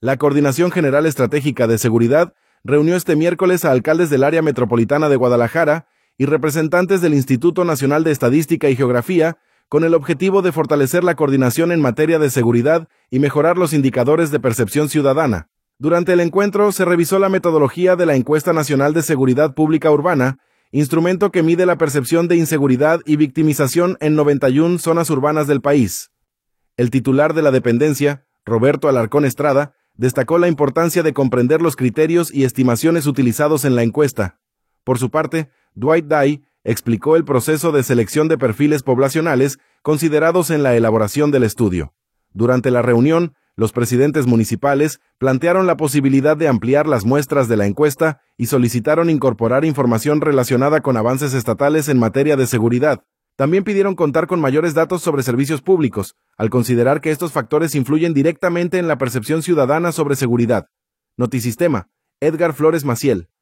La Coordinación General Estratégica de Seguridad reunió este miércoles a alcaldes del área metropolitana de Guadalajara y representantes del Instituto Nacional de Estadística y Geografía con el objetivo de fortalecer la coordinación en materia de seguridad y mejorar los indicadores de percepción ciudadana. Durante el encuentro se revisó la metodología de la Encuesta Nacional de Seguridad Pública Urbana, instrumento que mide la percepción de inseguridad y victimización en 91 zonas urbanas del país. El titular de la dependencia, Roberto Alarcón Estrada, destacó la importancia de comprender los criterios y estimaciones utilizados en la encuesta. Por su parte, Dwight Day explicó el proceso de selección de perfiles poblacionales considerados en la elaboración del estudio. Durante la reunión, los presidentes municipales plantearon la posibilidad de ampliar las muestras de la encuesta y solicitaron incorporar información relacionada con avances estatales en materia de seguridad. También pidieron contar con mayores datos sobre servicios públicos, al considerar que estos factores influyen directamente en la percepción ciudadana sobre seguridad. Notisistema, Edgar Flores Maciel.